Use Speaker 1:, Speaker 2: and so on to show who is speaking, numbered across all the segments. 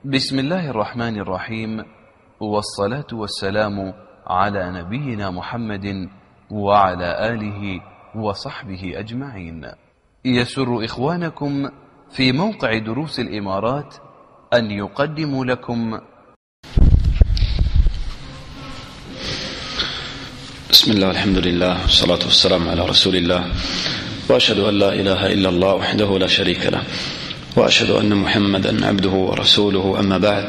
Speaker 1: بسم الله الرحمن الرحيم، والصلاة والسلام على نبينا محمد وعلى آله وصحبه أجمعين. يسر إخوانكم في موقع دروس الإمارات أن يقدموا لكم
Speaker 2: بسم الله والحمد لله والصلاة والسلام على رسول الله، وأشهد أن لا إله إلا الله وحده لا شريك له، وأشهد أن محمدا عبده ورسوله. أما بعد،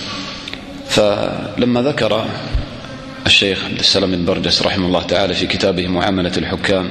Speaker 2: فلما ذكر الشيخ عبد السلام البرجس رحمه الله تعالى في كتابه معاملة الحكام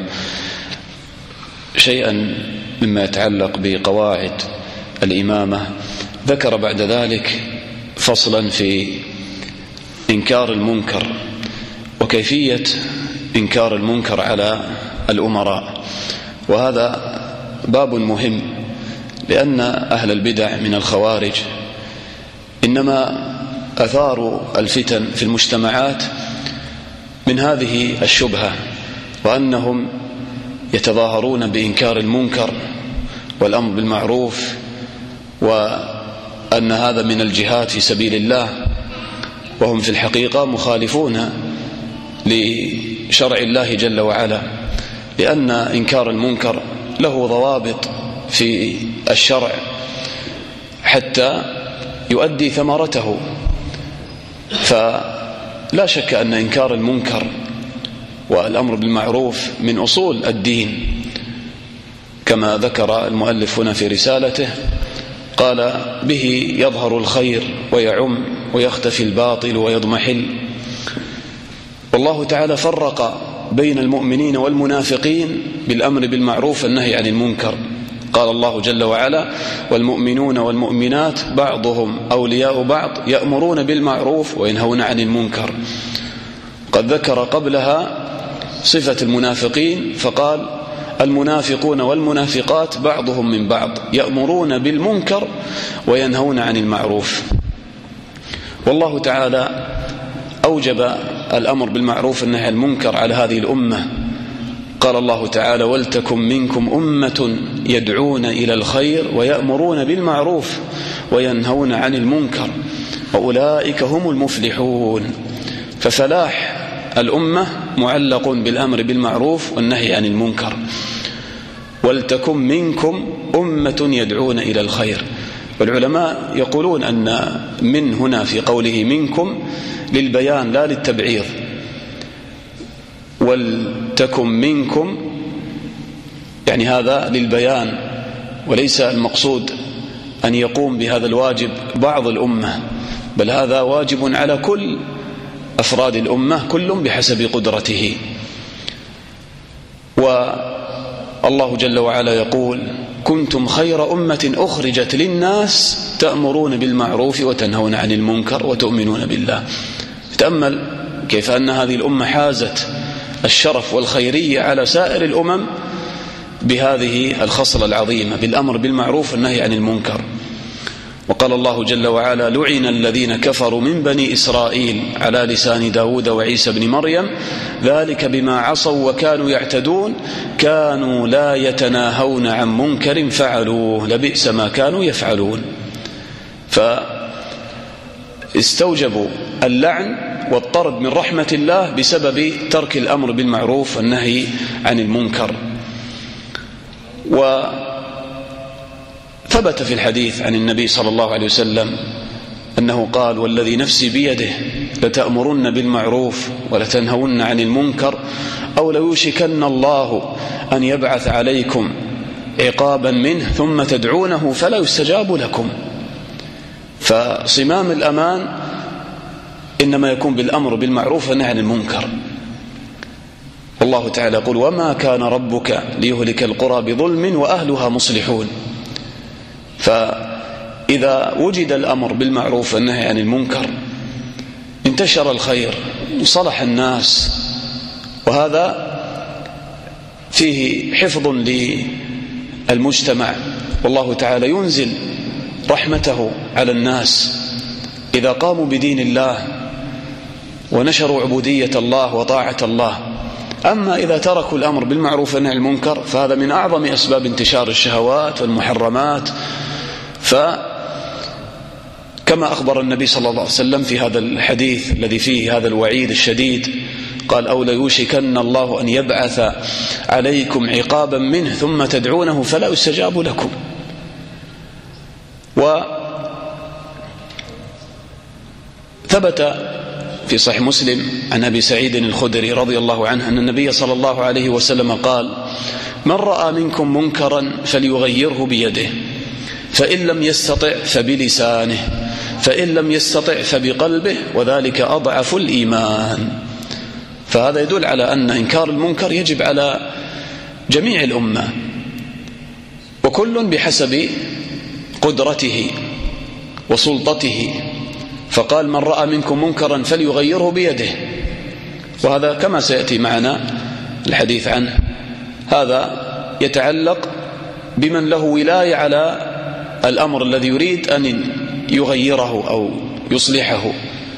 Speaker 2: شيئا مما يتعلق بقواعد الإمامة، ذكر بعد ذلك فصلا في إنكار المنكر وكيفية إنكار المنكر على الأمراء. وهذا باب مهم، لأن أهل البدع من الخوارج إنما أثاروا الفتن في المجتمعات من هذه الشبهة، وأنهم يتظاهرون بإنكار المنكر والأمر بالمعروف، وأن هذا من الجهاد في سبيل الله، وهم في الحقيقة مخالفون لشرع الله جل وعلا، لأن إنكار المنكر له ضوابط في الشرع حتى يؤدي ثمرته. فلا شك أن إنكار المنكر والأمر بالمعروف من أصول الدين، كما ذكر المؤلف هنا في رسالته، قال: به يظهر الخير ويعم ويختفي الباطل ويضمحل. والله تعالى فرق بين المؤمنين والمنافقين بالأمر بالمعروف والنهي عن المنكر. قال الله جل وعلا: والمؤمنون والمؤمنات بعضهم أولياء بعض يأمرون بالمعروف وينهون عن المنكر. قد ذكر قبلها صفة المنافقين فقال: المنافقون والمنافقات بعضهم من بعض يأمرون بالمنكر وينهون عن المعروف. والله تعالى أوجب الأمر بالمعروف والنهي عن المنكر على هذه الأمة. قال الله تعالى: ولتكن منكم أمة يدعون إلى الخير ويأمرون بالمعروف وينهون عن المنكر وأولئك هم المفلحون. ففلاح الأمة معلق بالأمر بالمعروف والنهي عن المنكر. ولتكن منكم أمة يدعون إلى الخير. والعلماء يقولون أن من هنا في قوله منكم للبيان لا للتبعيض. ولتكن منكم يعني هذا للبيان، وليس المقصود أن يقوم بهذا الواجب بعض الأمة، بل هذا واجب على كل أفراد الأمة، كل بحسب قدرته. والله جل وعلا يقول: كنتم خير أمة أخرجت للناس تأمرون بالمعروف وتنهون عن المنكر وتؤمنون بالله. تأمل كيف أن هذه الأمة حازت الشرف والخيرية على سائر الأمم بهذه الخصلة العظيمة بالأمر بالمعروف والنهي عن المنكر. وقال الله جل وعلا: لعن الذين كفروا من بني إسرائيل على لسان داود وعيسى بن مريم ذلك بما عصوا وكانوا يعتدون كانوا لا يتناهون عن منكر فعلوه لبئس ما كانوا يفعلون. فاستوجبوا اللعن والطرد من رحمة الله بسبب ترك الأمر بالمعروف والنهي عن المنكر. وثبت في الحديث عن النبي صلى الله عليه وسلم أنه قال: والذي نفسي بيده لتأمرن بالمعروف ولتنهون عن المنكر أو ليوشكن الله أن يبعث عليكم عقابا منه ثم تدعونه فلا يستجاب لكم. فصمام الأمان إنما يكون بالأمر بالمعروف والنهي عن المنكر. والله تعالى يقول: وما كان ربك ليهلك القرى بظلم وأهلها مصلحون. فإذا وجد الأمر بالمعروف والنهي عن المنكر انتشر الخير وصلح الناس، وهذا فيه حفظ للمجتمع. والله تعالى ينزل رحمته على الناس إذا قاموا بدين الله ونشروا عبودية الله وطاعة الله. أما إذا تركوا الأمر بالمعروف والنهي عن المنكر فهذا من أعظم أسباب انتشار الشهوات والمحرمات. فكما كما أخبر النبي صلى الله عليه وسلم في هذا الحديث الذي فيه هذا الوعيد الشديد، قال: أو ليوشكن الله أن يبعث عليكم عقابا منه ثم تدعونه فلا يستجاب لكم. وثبت في صحيح مسلم عن أبي سعيد الخدري رضي الله عنه أن النبي صلى الله عليه وسلم قال: من رأى منكم منكرا فليغيره بيده، فإن لم يستطع فبلسانه، فإن لم يستطع فبقلبه، وذلك أضعف الإيمان. فهذا يدل على أن إنكار المنكر يجب على جميع الأمة، وكل بحسب قدرته وسلطته. فقال: من رأى منكم منكرا فليغيره بيده، وهذا كما سيأتي معنا الحديث عنه، هذا يتعلق بمن له ولاية على الأمر الذي يريد أن يغيره أو يصلحه.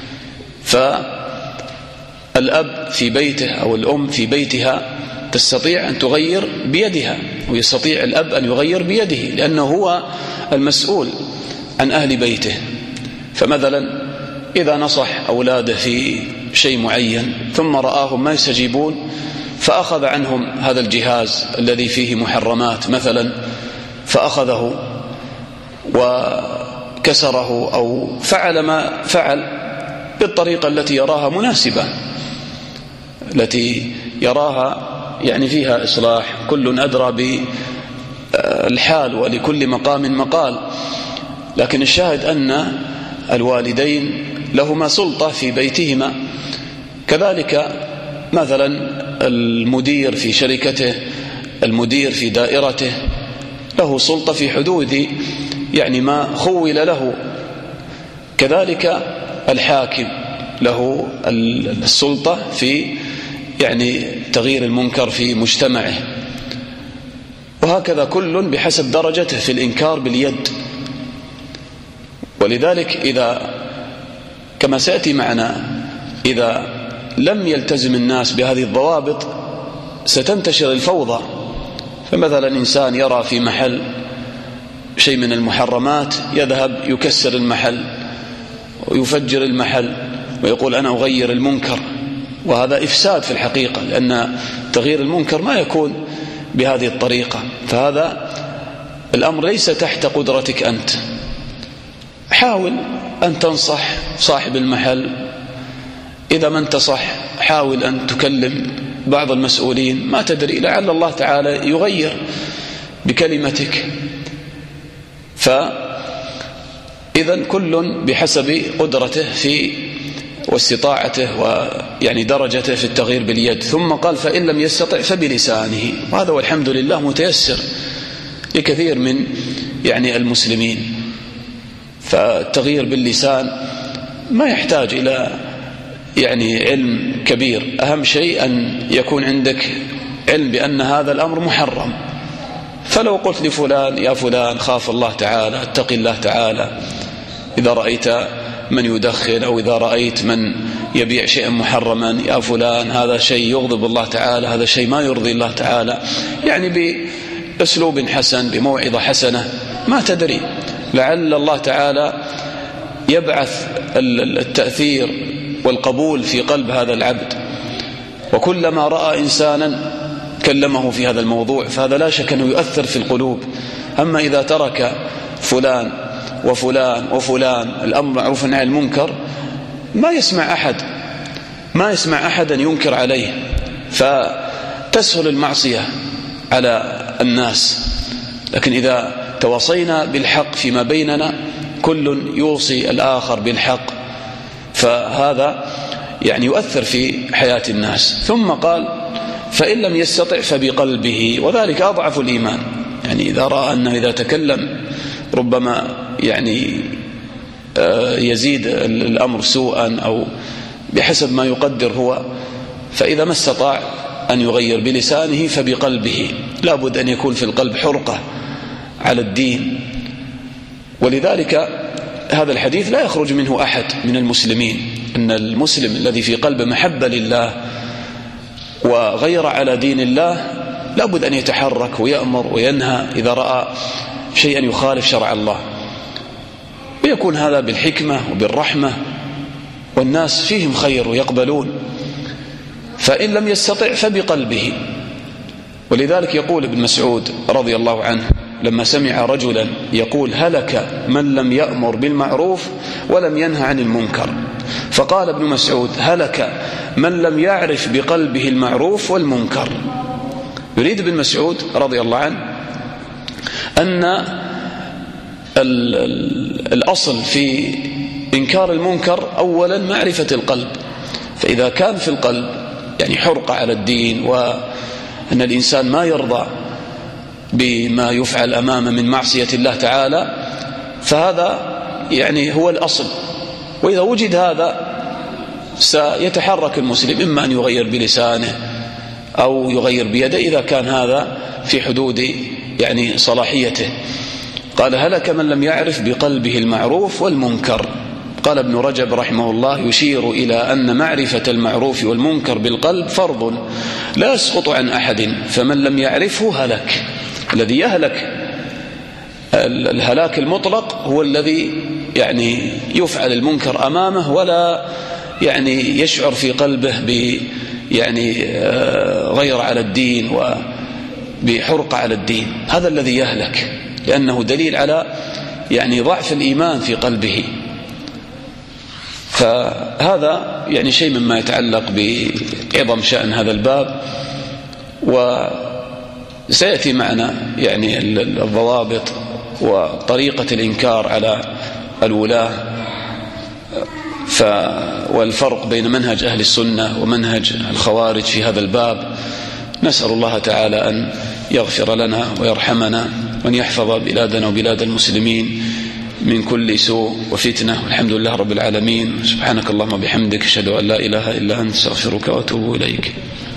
Speaker 2: فالأب في بيته أو الأم في بيتها تستطيع أن تغير بيدها، ويستطيع الأب أن يغير بيده، لأنه هو المسؤول عن أهل بيته. فمثلا إذا نصح أولاده في شيء معين ثم رآهم ما يستجيبون، فأخذ عنهم هذا الجهاز الذي فيه محرمات مثلا، فأخذه وكسره أو فعل ما فعل بالطريقة التي يراها مناسبة، التي يراها يعني فيها إصلاح. كل أدرى بالحال ولكل مقام مقال، لكن الشاهد أن الوالدين لهما سلطة في بيتهما. كذلك مثلا المدير في شركته، المدير في دائرته له سلطة في حدود يعني ما خول له. كذلك الحاكم له السلطة في يعني تغيير المنكر في مجتمعه، وهكذا كل بحسب درجته في الإنكار باليد. ولذلك إذا كما سيأتي معنا إذا لم يلتزم الناس بهذه الضوابط ستنتشر الفوضى. فمثلا إنسان يرى في محل شيء من المحرمات يذهب يكسر المحل ويفجر المحل ويقول أنا أغير المنكر، وهذا إفساد في الحقيقة، لأن تغيير المنكر ما يكون بهذه الطريقة. فهذا الأمر ليس تحت قدرتك أنت. حاول أن تنصح صاحب المحل، إذا ما انتصح حاول أن تكلم بعض المسؤولين، ما تدري لعل الله تعالى يغير بكلمتك. فإذا كل بحسب قدرته في واستطاعته ويعني درجته في التغيير باليد. ثم قال: فإن لم يستطع فبلسانه، وهذا والحمد لله متيسر لكثير من يعني المسلمين. فالتغيير باللسان ما يحتاج إلى يعني علم كبير، أهم شيء أن يكون عندك علم بأن هذا الأمر محرم. فلو قلت لفلان: يا فلان خاف الله تعالى، اتق الله تعالى، إذا رأيت من يدخن أو إذا رأيت من يبيع شيئا محرما، يا فلان هذا شيء يغضب الله تعالى، هذا شيء ما يرضي الله تعالى، يعني بأسلوب حسن بموعظة حسنة، ما تدري لعل الله تعالى يبعث التأثير والقبول في قلب هذا العبد. وكلما رأى إنسانا كلمه في هذا الموضوع فهذا لا شك أنه يؤثر في القلوب. أما إذا ترك فلان وفلان وفلان الأمر معروف عن المنكر، ما يسمع أحدا ينكر عليه، فتسهل المعصية على الناس. لكن إذا تواصينا بالحق فيما بيننا، كل يوصي الآخر بالحق، فهذا يعني يؤثر في حياة الناس. ثم قال: فإن لم يستطع فبقلبه، وذلك أضعف الإيمان. يعني إذا رأى أنه إذا تكلم ربما يعني يزيد الأمر سوءا أو بحسب ما يقدر هو، فإذا ما استطاع أن يغير بلسانه فبقلبه. لا بد أن يكون في القلب حرقة على الدين. ولذلك هذا الحديث لا يخرج منه أحد من المسلمين، أن المسلم الذي في قلبه محبة لله وغير على دين الله لا بد أن يتحرك ويأمر وينهى إذا رأى شيئا يخالف شرع الله. ويكون هذا بالحكمة وبالرحمة، والناس فيهم خير ويقبلون. فإن لم يستطع فبقلبه. ولذلك يقول ابن مسعود رضي الله عنه لما سمع رجلا يقول: هلك من لم يأمر بالمعروف ولم ينهى عن المنكر. فقال ابن مسعود: هلك من لم يعرف بقلبه المعروف والمنكر. يريد ابن مسعود رضي الله عنه أن الأصل في إنكار المنكر أولا معرفة القلب. فإذا كان في القلب يعني حرقة على الدين، وأن الإنسان ما يرضى بما يفعل أمامه من معصية الله تعالى، فهذا يعني هو الأصل. وإذا وجد هذا سيتحرك المسلم إما أن يغير بلسانه أو يغير بيده إذا كان هذا في حدود يعني صلاحيته. قال: هلك من لم يعرف بقلبه المعروف والمنكر. قال ابن رجب رحمه الله: يشير إلى أن معرفة المعروف والمنكر بالقلب فرض لا يسقط عن أحد، فمن لم يعرفه هلك. الذي يهلك الهلاك المطلق هو الذي يعني يفعل المنكر أمامه ولا يعني يشعر في قلبه يعني غير على الدين وبحرقة على الدين. هذا الذي يهلك، لأنه دليل على يعني ضعف الإيمان في قلبه. فهذا يعني شيء مما يتعلق بعظم شأن هذا الباب، وسيأتي معنا يعني الضوابط وطريقة الإنكار على الولاة والفرق بين منهج أهل السنة ومنهج الخوارج في هذا الباب. نسأل الله تعالى أن يغفر لنا ويرحمنا، وأن يحفظ بلادنا وبلاد المسلمين من كل سوء وفتنة. والحمد لله رب العالمين. سبحانك اللهم وبحمدك، أشهد أن لا إله إلا أنت، أستغفرك وأتوب إليك.